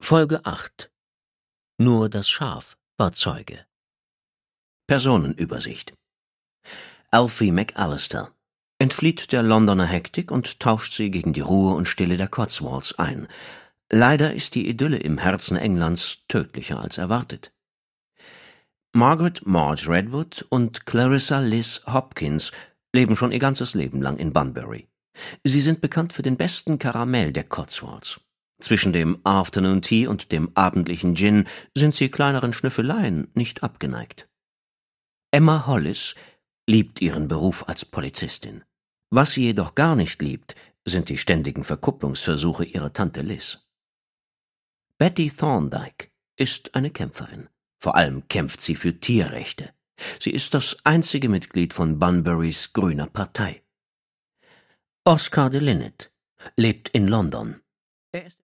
Folge 8. Nur das Schaf war Zeuge. Personenübersicht. Alfie McAllister entflieht der Londoner Hektik und tauscht sie gegen die Ruhe und Stille der Cotswolds ein. Leider ist die Idylle im Herzen Englands tödlicher als erwartet. Margaret Marge Redwood und Clarissa Liz Hopkins leben schon ihr ganzes Leben lang in Bunbury. Sie sind bekannt für den besten Karamell der Cotswolds. Zwischen dem Afternoon Tea und dem abendlichen Gin sind sie kleineren Schnüffeleien nicht abgeneigt. Emma Hollis liebt ihren Beruf als Polizistin. Was sie jedoch gar nicht liebt, sind die ständigen Verkupplungsversuche ihrer Tante Liz. Betty Thorndyke ist eine Kämpferin. Vor allem kämpft sie für Tierrechte. Sie ist das einzige Mitglied von Bunburys Grüner Partei. Oscar de Linnet lebt in London. Er ist